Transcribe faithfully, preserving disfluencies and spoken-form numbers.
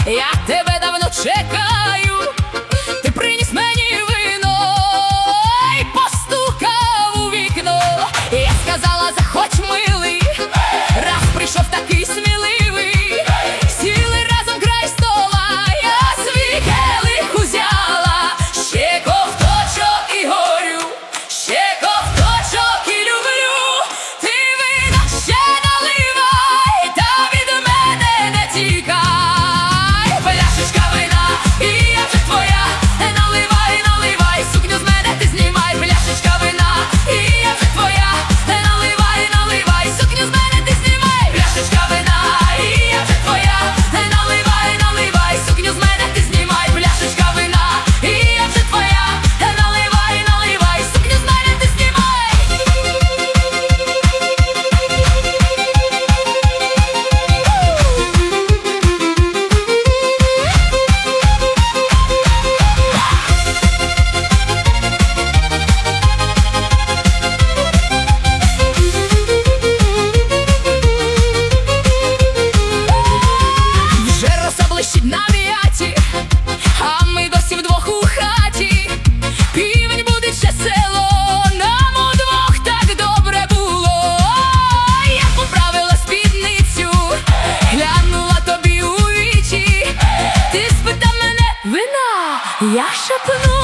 я тебе давно чекаю. Ти приніс мені вино й постукав у вікно. І я сказала: заходь, милий. Раз прийшов такий сміливий, сіли разом край стола, я свій келих узяла. Ще ковточок і горю, ще ковточок і люблю. Ти вина ще наливай, та від мене не тікай. Пляшечка вина, і я вже твоя. Наливай, наливай, сукню з мене ти знімай. Пляшечка вина, і я вже твоя. Наливай, наливай, сукню з мене ти знімай. Пляшечка вина, і я вже твоя. Наливай, наливай, сукню з мене ти знімай. Пляшечка вина, і я вже твоя. Наливай, наливай, сукню з мене ти знімай. Вже роса блищить на м'яті, а ми досі вдвох у хаті. Півень будить ще село, нам удвох так добре було. Я поправила спідницю, глянула тобі у вічі. Ти спитав мене: вина? Я шепну: